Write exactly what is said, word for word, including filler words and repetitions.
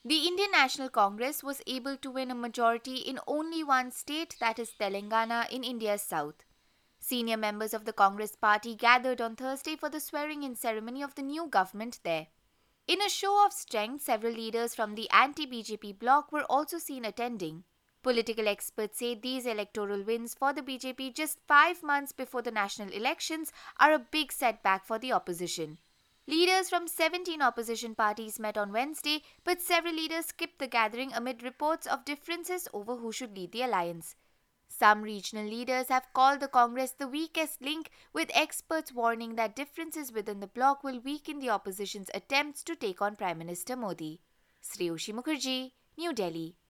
The Indian National Congress was able to win a majority in only one state, that is Telangana, in India's south. Senior members of the Congress party gathered on Thursday for the swearing in ceremony of the new government there. In a show of strength, several leaders from the anti B J P bloc were also seen attending. Political experts say these electoral wins for the B J P just five months before the national elections are a big setback for the opposition. Leaders from seventeen opposition parties met on Wednesday, but several leaders skipped the gathering amid reports of differences over who should lead the alliance. Some regional leaders have called the Congress the weakest link, with experts warning that differences within the bloc will weaken the opposition's attempts to take on Prime Minister Modi. Shreyoshi Mukherjee, New Delhi.